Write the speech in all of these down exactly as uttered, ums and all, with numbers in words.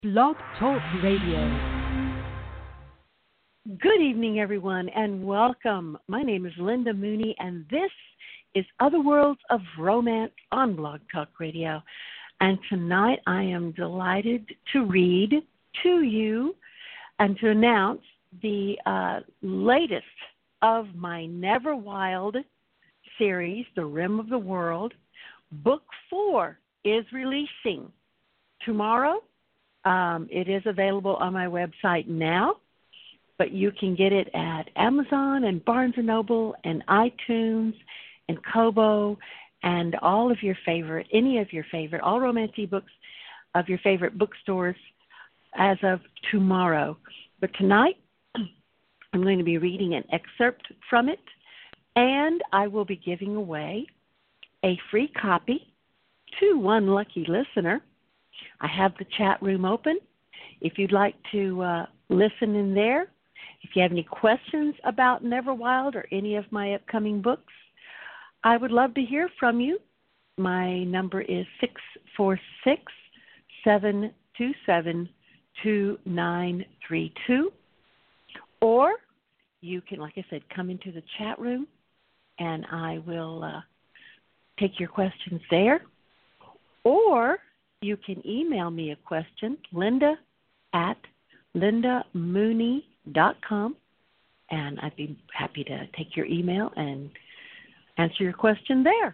Blog Talk Radio. Good evening, everyone, and welcome. My name is Linda Mooney, and this is Other Worlds of Romance on Blog Talk Radio. And tonight I am delighted to read to you and to announce the uh, latest of my Never Wild series, The Rim of the World. Book four is releasing tomorrow. Um, it is available on my website now, but you can get it at Amazon and Barnes and Noble and iTunes and Kobo and all of your favorite, any of your favorite, all romance ebooks of your favorite bookstores as of tomorrow. But tonight, I'm going to be reading an excerpt from it, and I will be giving away a free copy to one lucky listener. I have the chat room open. If you'd like to uh, listen in there, if you have any questions about Neverwild or any of my upcoming books, I would love to hear from you. My number is six four six, seven two seven, two nine three two. Or you can, like I said, come into the chat room, and I will uh, take your questions there. Or you can email me a question, Linda at linda mooney dot com, and I'd be happy to take your email and answer your question there.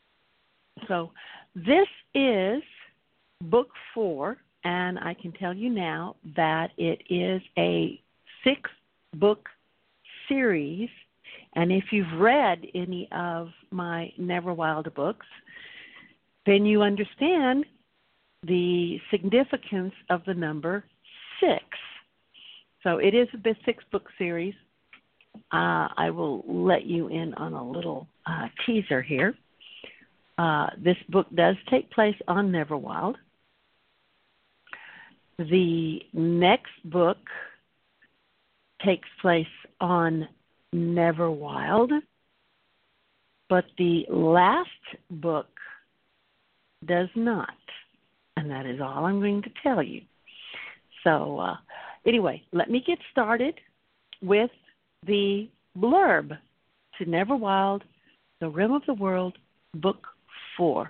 So this is book four, and I can tell you now that it is a six-book series, and if you've read any of my Neverwild books, then you understand the significance of the number six. So it is a six-book series. Uh, I will let you in on a little uh, teaser here. Uh, this book does take place on Neverwild. The next book takes place on Neverwild, but the last book does not. And that is all I'm going to tell you. So uh, anyway, let me get started with the blurb to Neverwild, The Rim of the World, Book four.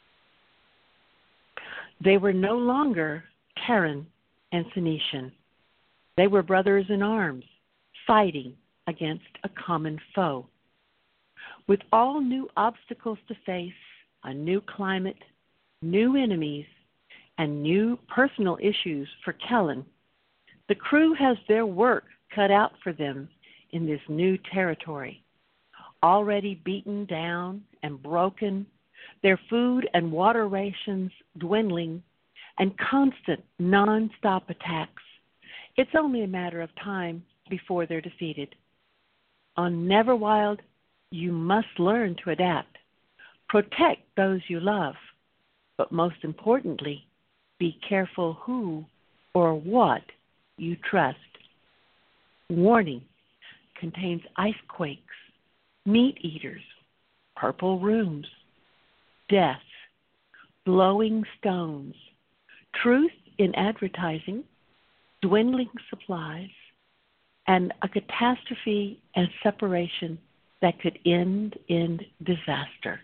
They were no longer Terran and Phoenician. They were brothers in arms, fighting against a common foe. With all new obstacles to face, a new climate, new enemies, and new personal issues for Kellen, the crew has their work cut out for them in this new territory. Already beaten down and broken, their food and water rations dwindling, and constant non-stop attacks, it's only a matter of time before they're defeated. On Neverwild, you must learn to adapt, protect those you love, but most importantly, be careful who or what you trust. Warning: contains ice quakes, meat eaters, purple rooms, death, blowing stones, truth in advertising, dwindling supplies, and a catastrophe and separation that could end in disaster.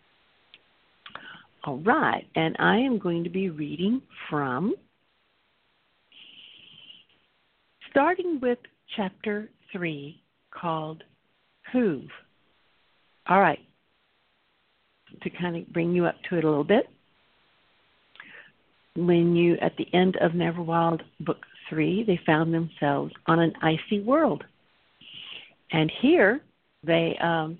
All right, and I am going to be reading from, starting with chapter three, called Who've. All right, to kind of bring you up to it a little bit, when you, at the end of Neverwild Book three, they found themselves on an icy world. And here they um,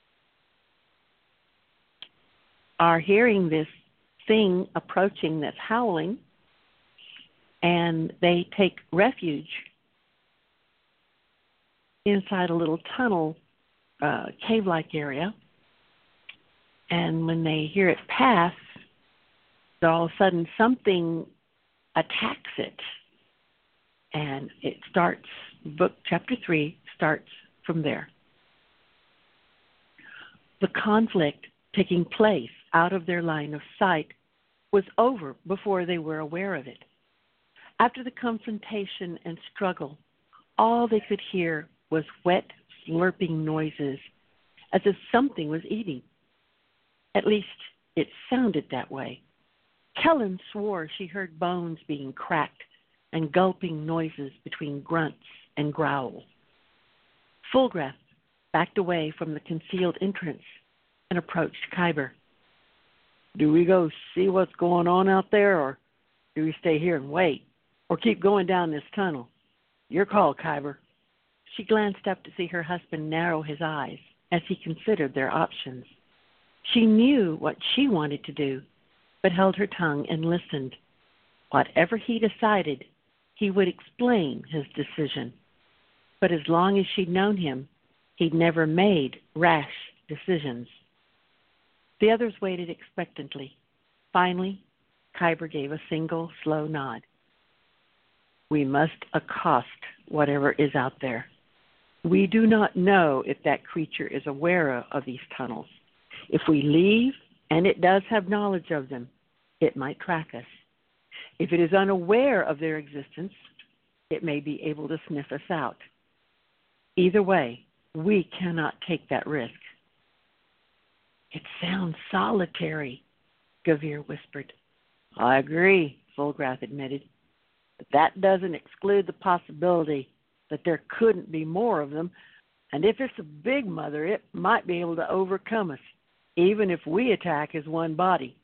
are hearing this thing approaching that's howling, and they take refuge inside a little tunnel, uh, cave-like area. And when they hear it pass, all of a sudden something attacks it. And it starts, book chapter three starts from there. The conflict taking place out of their line of sight was over before they were aware of it. After the confrontation and struggle, all they could hear was wet, slurping noises, as if something was eating. At least it sounded that way. Kellen swore she heard bones being cracked and gulping noises between grunts and growls. Fulgrath backed away from the concealed entrance and approached Kyber. Do we go see what's going on out there, or do we stay here and wait, or keep going down this tunnel? Your call, Kyber. She glanced up to see her husband narrow his eyes as he considered their options. She knew what she wanted to do, but held her tongue and listened. Whatever he decided, he would explain his decision. But as long as she'd known him, he'd never made rash decisions. The others waited expectantly. Finally, Kyber gave a single, slow nod. We must accost whatever is out there. We do not know if that creature is aware of these tunnels. If we leave, and it does have knowledge of them, it might track us. If it is unaware of their existence, it may be able to sniff us out. Either way, we cannot take that risk. It sounds solitary, Gavir whispered. I agree, Fulgrath admitted. But that doesn't exclude the possibility that there couldn't be more of them, and if it's a big mother, it might be able to overcome us, even if we attack as one body.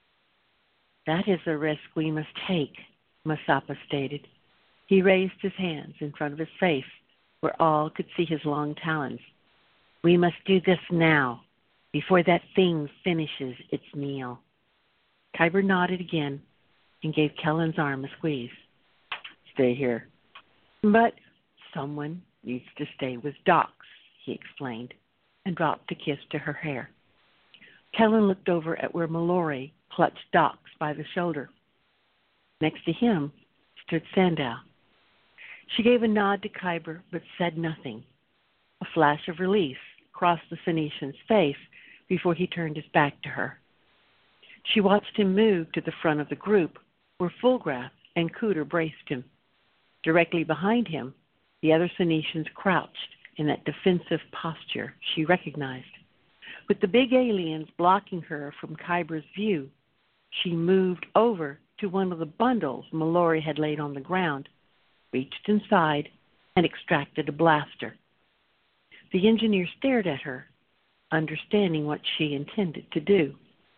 That is a risk we must take, Masapa stated. He raised his hands in front of his face, where all could see his long talons. We must do this now, before that thing finishes its meal. Kyber nodded again and gave Kellen's arm a squeeze. Stay here. But someone needs to stay with Dox, he explained, and dropped a kiss to her hair. Kellen looked over at where Mallory clutched Dox by the shoulder. Next to him stood Sandow. She gave a nod to Kyber, but said nothing. A flash of relief crossed the Phoenician's face before he turned his back to her. She watched him move to the front of the group, where Fulgrath and Cooter braced him. Directly behind him, the other Phoenicians crouched in that defensive posture she recognized. With the big aliens blocking her from Kyber's view, she moved over to one of the bundles Mallory had laid on the ground, reached inside, and extracted a blaster. The engineer stared at her, understanding what she intended to do.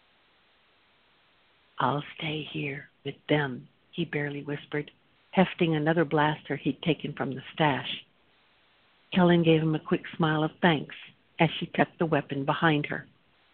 I'll stay here with them, he barely whispered, hefting another blaster he'd taken from the stash. Kellen gave him a quick smile of thanks as she tucked the weapon behind her.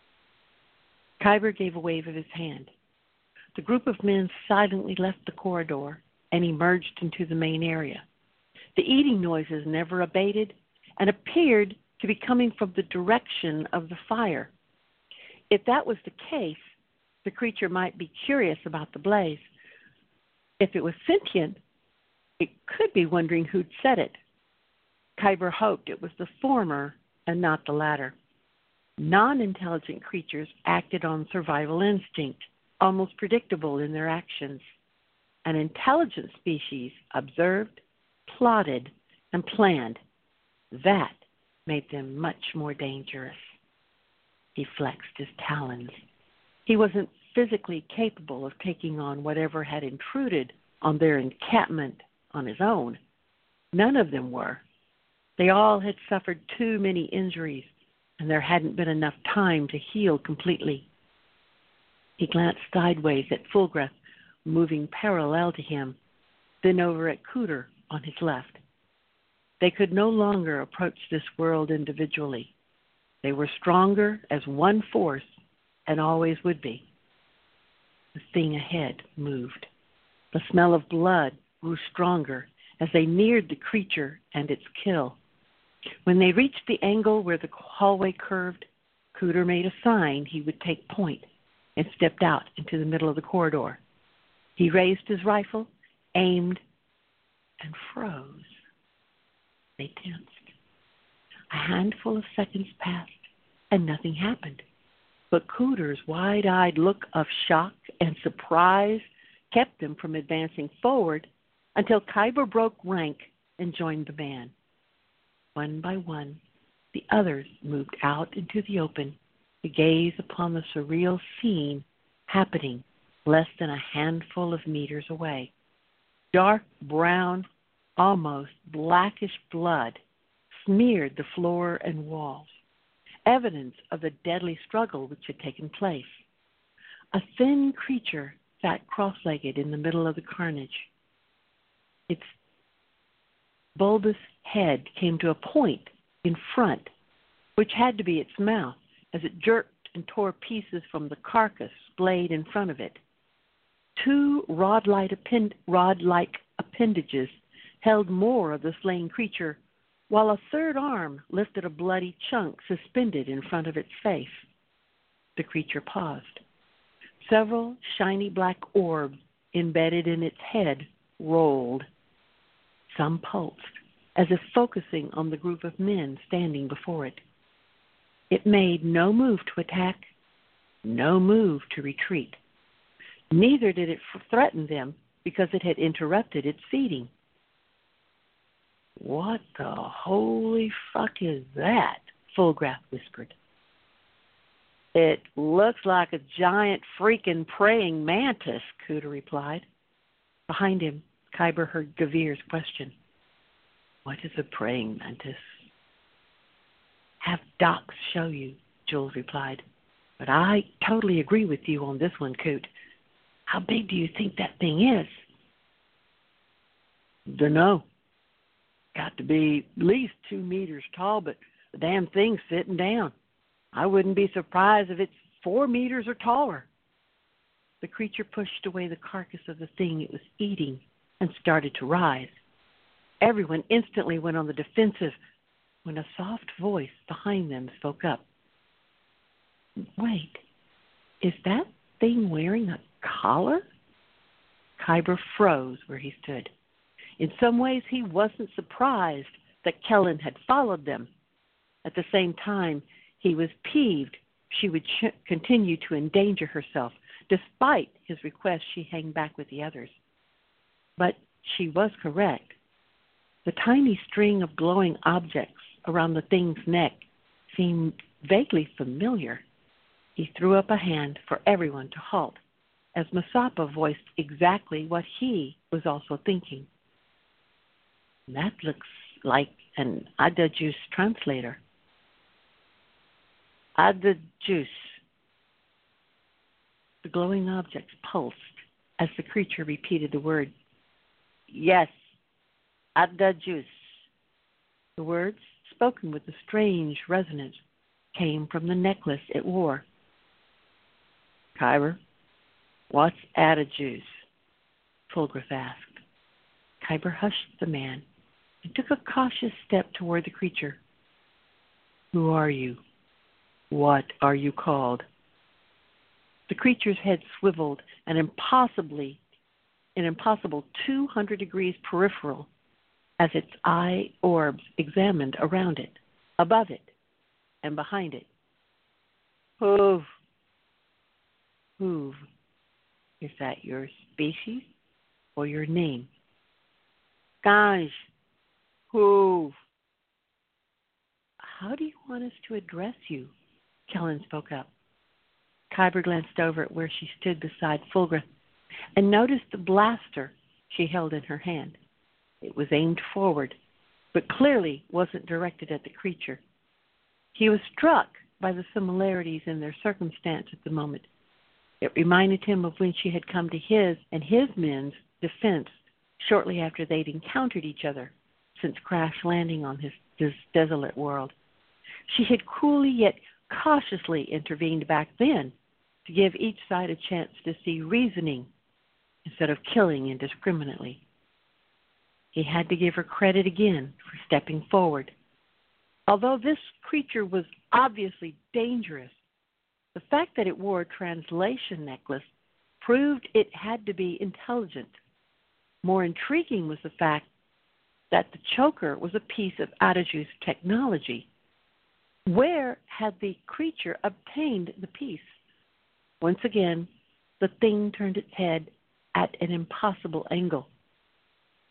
Kyber gave a wave of his hand. The group of men silently left the corridor and emerged into the main area. The eating noises never abated and appeared to be coming from the direction of the fire. If that was the case, the creature might be curious about the blaze. If it was sentient, it could be wondering who'd set it. Kyber hoped it was the former and not the latter. Non-intelligent creatures acted on survival instinct, almost predictable in their actions. An intelligent species observed, plotted, and planned. That made them much more dangerous. He flexed his talons. He wasn't physically capable of taking on whatever had intruded on their encampment on his own. None of them were. They all had suffered too many injuries, and there hadn't been enough time to heal completely. He glanced sideways at Fulgrath, moving parallel to him, then over at Cooter on his left. They could no longer approach this world individually. They were stronger as one force and always would be. The thing ahead moved. The smell of blood grew stronger as they neared the creature and its kill. When they reached the angle where the hallway curved, Cooter made a sign he would take point and stepped out into the middle of the corridor. He raised his rifle, aimed, and froze. They tensed. A handful of seconds passed, and nothing happened. But Cooter's wide-eyed look of shock and surprise kept them from advancing forward until Kyber broke rank and joined the band. One by one, the others moved out into the open to gaze upon the surreal scene happening less than a handful of meters away. Dark brown, almost blackish blood smeared the floor and walls, evidence of the deadly struggle which had taken place. A thin creature sat cross-legged in the middle of the carnage. Its bulbous head came to a point in front, which had to be its mouth, as it jerked and tore pieces from the carcass splayed in front of it. Two rod-like, append- rod-like appendages held more of the slain creature, while a third arm lifted a bloody chunk suspended in front of its face. The creature paused. Several shiny black orbs embedded in its head rolled. Some pulsed, as if focusing on the group of men standing before it. It made no move to attack, no move to retreat. Neither did it threaten them because it had interrupted its feeding. "What the holy fuck is that?" Fulgrath whispered. "It looks like a giant freaking praying mantis," Kuta replied. Behind him, Kyber heard Gavir's question. "What is a praying mantis?" "Have docs show you," Jules replied. "But I totally agree with you on this one, Coot. How big do you think that thing is?" "Dunno. Got to be at least two meters tall, but the damn thing's sitting down. I wouldn't be surprised if it's four meters or taller." The creature pushed away the carcass of the thing it was eating and started to rise. Everyone instantly went on the defensive when a soft voice behind them spoke up. "Wait, is that thing wearing a collar?" Kyber froze where he stood. In some ways, he wasn't surprised that Kellen had followed them. At the same time, he was peeved she would ch- continue to endanger herself, despite his request she hang back with the others. But she was correct. The tiny string of glowing objects around the thing's neck seemed vaguely familiar. He threw up a hand for everyone to halt, as Masapa voiced exactly what he was also thinking. "That looks like an Adajus translator." "Adajus." The glowing objects pulsed as the creature repeated the word. "Yes, Adajus." The words, spoken with a strange resonance, came from the necklace it wore. "Kyber, what's Adajus?" Fulgrath asked. Kyber hushed the man and took a cautious step toward the creature. "Who are you? What are you called?" The creature's head swiveled an impossibly, an impossible two hundred degrees peripheral as its eye orbs examined around it, above it, and behind it. "Hoov." "Hoov. Is that your species or your name?" "Ganj. Hoov." "How do you want us to address you?" Kellen spoke up. Kyber glanced over at where she stood beside Fulgrath and noticed the blaster she held in her hand. It was aimed forward, but clearly wasn't directed at the creature. He was struck by the similarities in their circumstance at the moment. It reminded him of when she had come to his and his men's defense shortly after they'd encountered each other since crash landing on his, his desolate world. She had coolly yet cautiously intervened back then to give each side a chance to see reasoning instead of killing indiscriminately. He had to give her credit again for stepping forward. Although this creature was obviously dangerous, the fact that it wore a translation necklace proved it had to be intelligent. More intriguing was the fact that the choker was a piece of Adajus technology. Where had the creature obtained the piece? Once again, the thing turned its head at an impossible angle.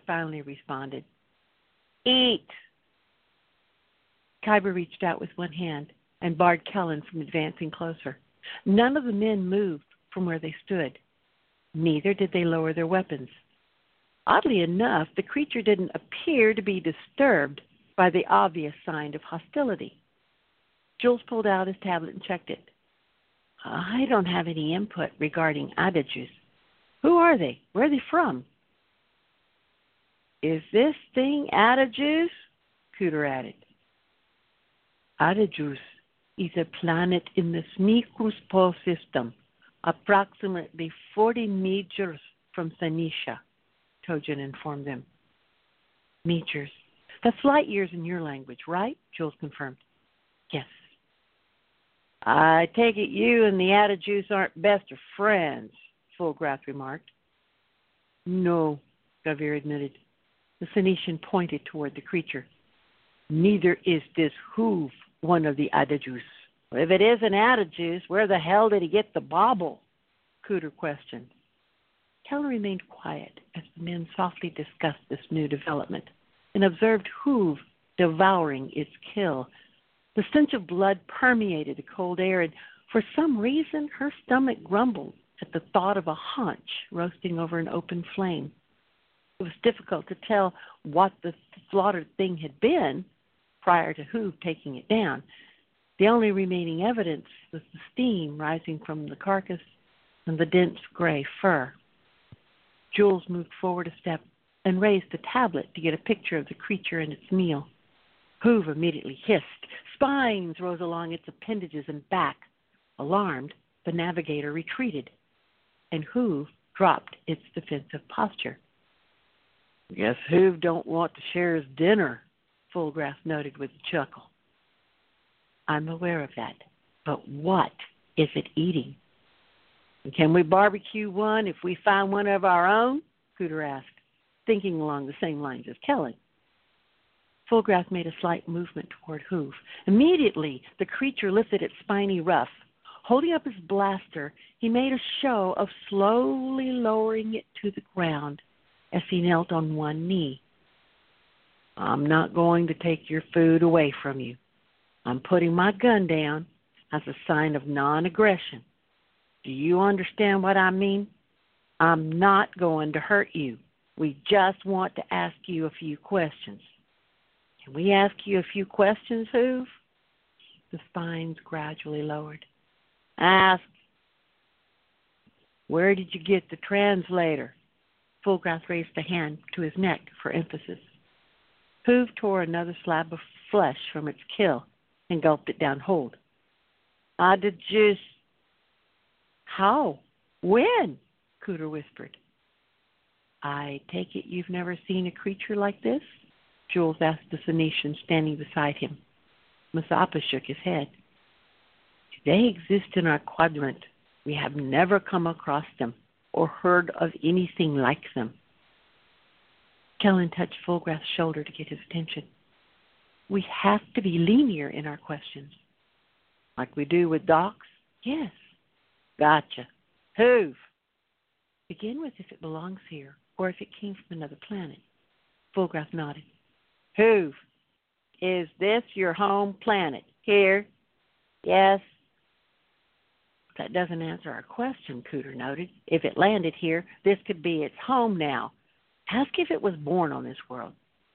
finally responded. Eat! Khyber reached out with one hand and barred Kellen from advancing closer. None of the men moved from where they stood. Neither did they lower their weapons. Oddly enough, the creature didn't appear to be disturbed by the obvious sign of hostility. Jules pulled out his tablet and checked it. I don't have any input regarding Adajus. Who are they? Where are they from? Is this thing Adajus? Cooter added. Adajus is a planet in the Smicrus system, approximately forty meters from Phoenicia, Tojan informed them. Meters. That's light years in your language, right? Jules confirmed. Yes. I take it you and the Adajus aren't best of friends, Fulgrath remarked. No, Gavir admitted. The Phoenician pointed toward the creature. Neither is this Hoov one of the Adajus. If it is an Adajus, where the hell did he get the bauble? Cooter questioned. Kellen remained quiet as the men softly discussed this new development and observed Hoov devouring its kill. The stench of blood permeated the cold air, and for some reason her stomach grumbled at the thought of a haunch roasting over an open flame. It was difficult to tell what the slaughtered thing had been prior to Hoov taking it down. The only remaining evidence was the steam rising from the carcass and the dense gray fur. Jules moved forward a step and raised the tablet to get a picture of the creature and its meal. Hoov immediately hissed. Spines rose along its appendages and back. Alarmed, the navigator retreated, and Hoov dropped its defensive posture. Guess Hoov don't want to share his dinner, Fulgrath noted with a chuckle. I'm aware of that, but what is it eating? Can we barbecue one if we find one of our own? Cooter asked, thinking along the same lines as Kellen. Fulgrath made a slight movement toward Hoov. Immediately, the creature lifted its spiny ruff. Holding up his blaster, he made a show of slowly lowering it to the ground as he knelt on one knee. I'm not going to take your food away from you. I'm putting my gun down as a sign of non-aggression. Do you understand what I mean? I'm not going to hurt you. We just want to ask you a few questions. Can we ask you a few questions, Hoov? The spines gradually lowered. Ask. Where did you get the translator? Fulgrath raised a hand to his neck for emphasis. Hoov tore another slab of flesh from its kill and gulped it down whole. I did just... How? When? Cooter whispered. I take it you've never seen a creature like this? Jules asked the Phoenician standing beside him. Masapa shook his head. They exist in our quadrant. We have never come across them or heard of anything like them. Kellen touched Fulgrath's shoulder to get his attention. We have to be linear in our questions. Like we do with docs? Yes. Gotcha. Hoov. Begin with if it belongs here or if it came from another planet. Fulgrath nodded. Hoov, is this your home planet? Here? Yes. That doesn't answer our question, Cooter noted. If it landed here, this could be its home now. Ask if it was born on this world.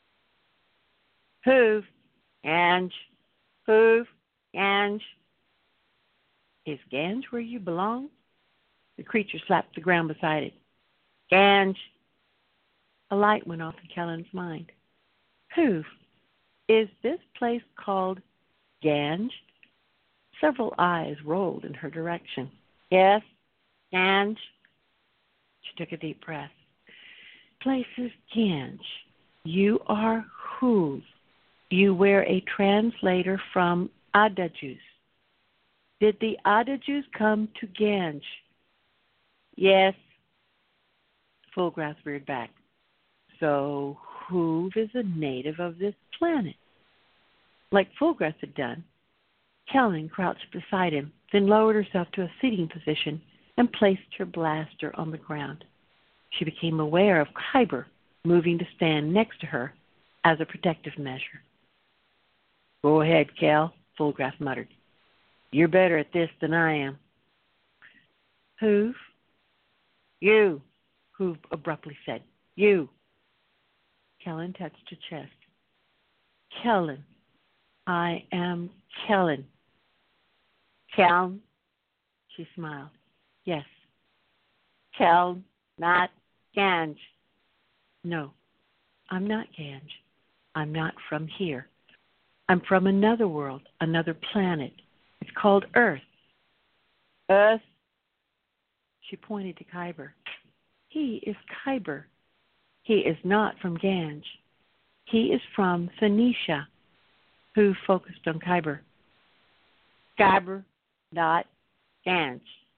Hoov, Ganj, Hoov, Ganj. Is Ganj where you belong? The creature slapped the ground beside it. Ganj. A light went off in Kellen's mind. Hoov, is this place called Ganj? Several eyes rolled in her direction. Yes, Ganj. She took a deep breath. Place is Ganj. You are Hoov. You wear a translator from Adajus. Did the Adajus come to Ganj? Yes. Fulgrath reared back. So Hoov is a native of this planet. Like Fulgrath had done, Kellen crouched beside him, then lowered herself to a sitting position and placed her blaster on the ground. She became aware of Khyber, moving to stand next to her as a protective measure. Go ahead, Cal, Fullgrass muttered. You're better at this than I am. Hoove? You, Hoove abruptly said. You. Kellen touched her chest. Kellen. I am Kellen. Kellen? She smiled. Yes. Kellen, not Ganj. No, I'm not Ganj. I'm not from here. I'm from another world, another planet. It's called Earth. Earth? She pointed to Kyber. He is Kyber. He is not from Ganj. He is from Phoenicia, who focused on Kyber. Kyber, not Ganj.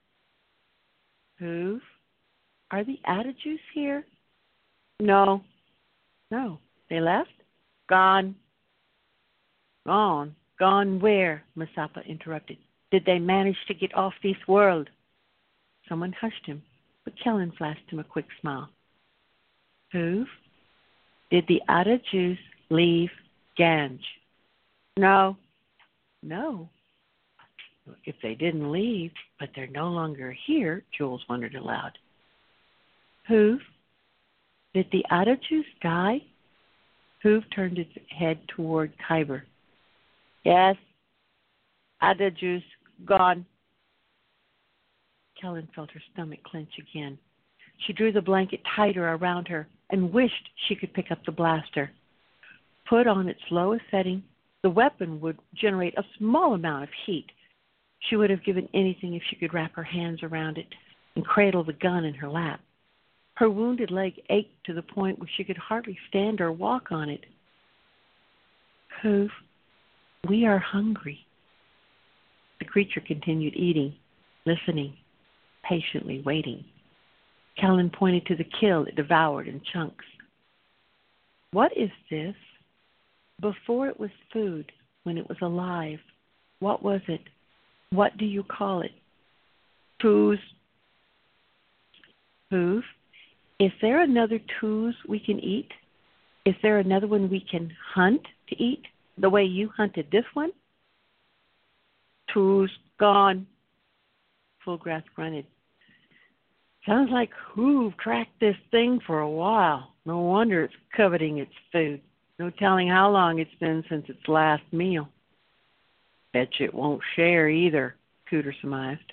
Who? Are the Adajus here? No. No. They left? Gone. Gone. Gone where? Masapa interrupted. Did they manage to get off this world? Someone hushed him, but Kellen flashed him a quick smile. Who? Did the Adajus leave Ganj? No. No. If they didn't leave, but they're no longer here, Jules wondered aloud. Who? Did the Adajus die? Hoove turned his head toward Kyber. Yes. Adajus gone. Kellen felt her stomach clench again. She drew the blanket tighter around her and wished she could pick up the blaster. Put on its lowest setting, the weapon would generate a small amount of heat. She would have given anything if she could wrap her hands around it and cradle the gun in her lap. Her wounded leg ached to the point where she could hardly stand or walk on it. Hoove, we are hungry. The creature continued eating, listening, patiently waiting. Kellen pointed to the kill it devoured in chunks. What is this? Before it was food, when it was alive, what was it? What do you call it? Tooze. Hoove, is there another tooze we can eat? Is there another one we can hunt to eat, the way you hunted this one? Tooze gone. Fullgrass grunted. Sounds like Hoove tracked this thing for a while. No wonder it's coveting its food. No telling how long it's been since its last meal. Bet you it won't share either, Cooter surmised.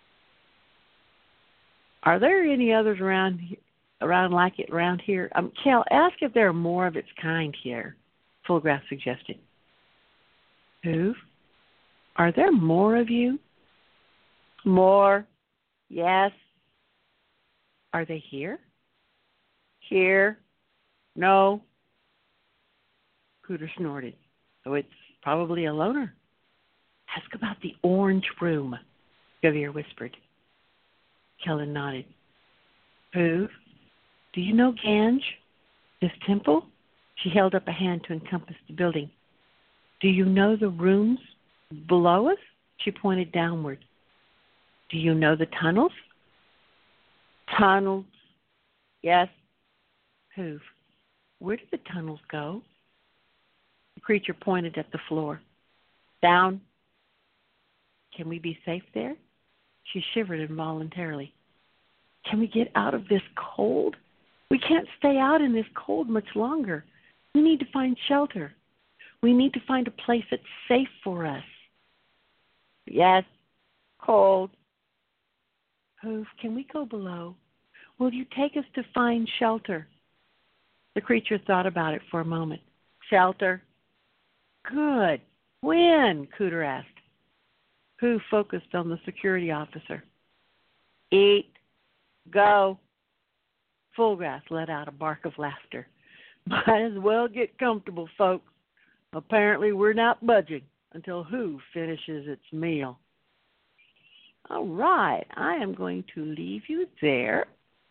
Are there any others around around like it around here? Um, Cal, ask if there are more of its kind here, Fullgrass suggested. Hoove, are there more of you? More, yes. Are they here? Here, no. Cooter snorted. So it's probably a loner. Ask about the orange room, Gavir whispered. Kellen nodded. Hoove, do you know Ganj? This temple? She held up a hand to encompass the building. Do you know the rooms below us? She pointed downward. Do you know the tunnels? Tunnels, yes. Hoove, where do the tunnels go? The creature pointed at the floor. Down. Can we be safe there? She shivered involuntarily. Can we get out of this cold? We can't stay out in this cold much longer. We need to find shelter. We need to find a place that's safe for us. Yes, cold. Hoove, can we go below? Will you take us to find shelter? The creature thought about it for a moment. Shelter? Good. When? Cooter asked. Who focused on the security officer? Eat. Go. Fullgrass let out a bark of laughter. Might as well get comfortable, folks. Apparently we're not budging until Who finishes its meal. All right, I am going to leave you there.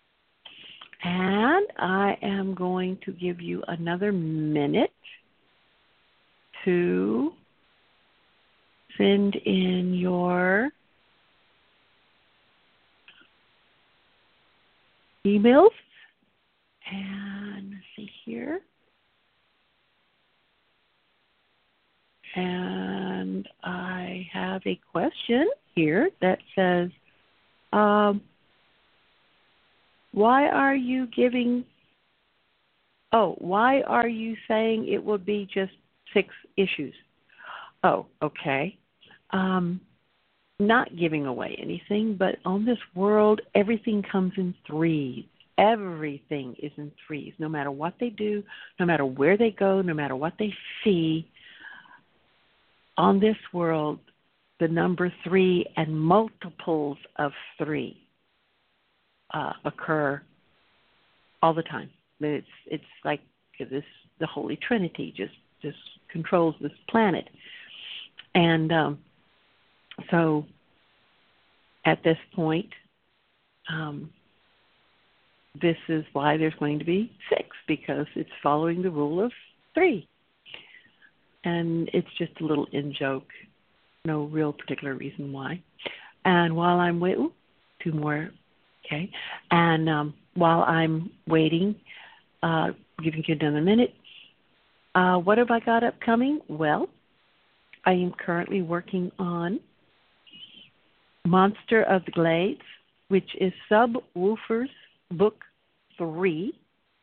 And I am going to give you another minute to send in your emails. And let's see a question here that says, um, why are you giving, oh, why are you saying it will be just six issues? Oh, okay. Um, not giving away anything, but on this world, everything comes in threes. Everything is in threes. No matter what they do, no matter where they go, no matter what they see, on this world, the number three and multiples of three uh, occur all the time. It's it's like this the Holy Trinity just just controls this planet, and um, so at this point, um, this is why there's going to be six, because it's following the rule of three. And it's just a little in-joke, no real particular reason why. And while I'm waiting, two more, okay, and um, while I'm waiting, uh, giving you another minute, uh, what have I got upcoming? Well, I am currently working on Monster of the Glades, which is Subwoofers Book three,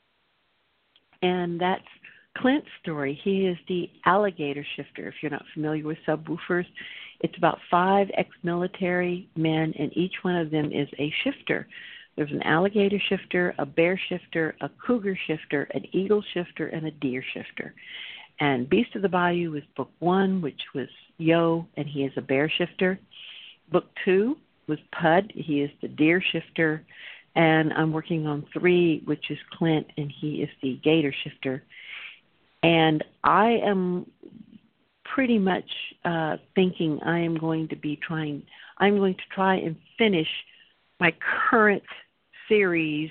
and that's Clint's story. He is the alligator shifter. If you're not familiar with subwoofers, it's about five ex-military men, and each one of them is a shifter. There's an alligator shifter, a bear shifter, a cougar shifter, an eagle shifter, and a deer shifter. And Beast of the Bayou was book one, which was Yo, and he is a bear shifter. Book two was Pud. He is the deer shifter. And I'm working on three, which is Clint, and he is the gator shifter. And I am pretty much uh, thinking I am going to be trying, I'm going to try and finish my current series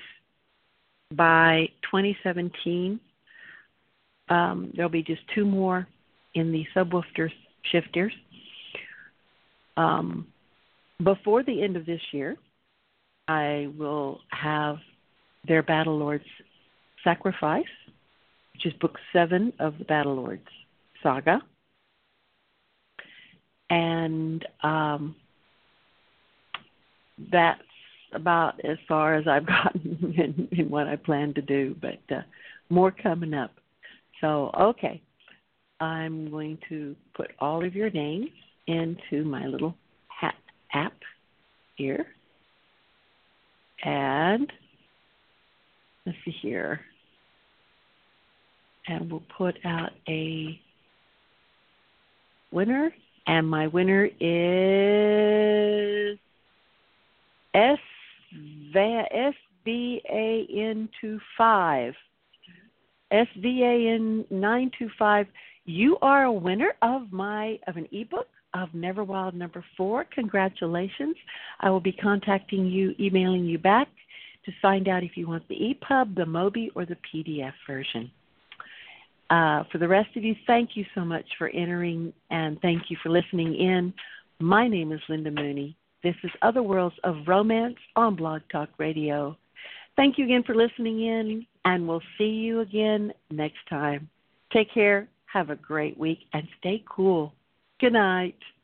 by twenty seventeen. Um, there'll be just two more in the subwoofer shifters. Um, before the end of this year, I will have their Battle Lords Sacrifice, which is book seven of the Battle Lords saga. And um, that's about as far as I've gotten in, in what I plan to do, but uh, more coming up. So, okay, I'm going to put all of your names into my little hat app here. And let's see here. And we'll put out a winner. And my winner is S V A N twenty-five. S V A N nine two five. You are a winner of my of an ebook of Neverwild number four. Congratulations. I will be contacting you, emailing you back to find out if you want the E P U B, the Mobi, or the P D F version. Uh, for the rest of you, thank you so much for entering, and thank you for listening in. My name is Linda Mooney. This is Other Worlds of Romance on Blog Talk Radio. Thank you again for listening in, and we'll see you again next time. Take care, have a great week, and stay cool. Good night.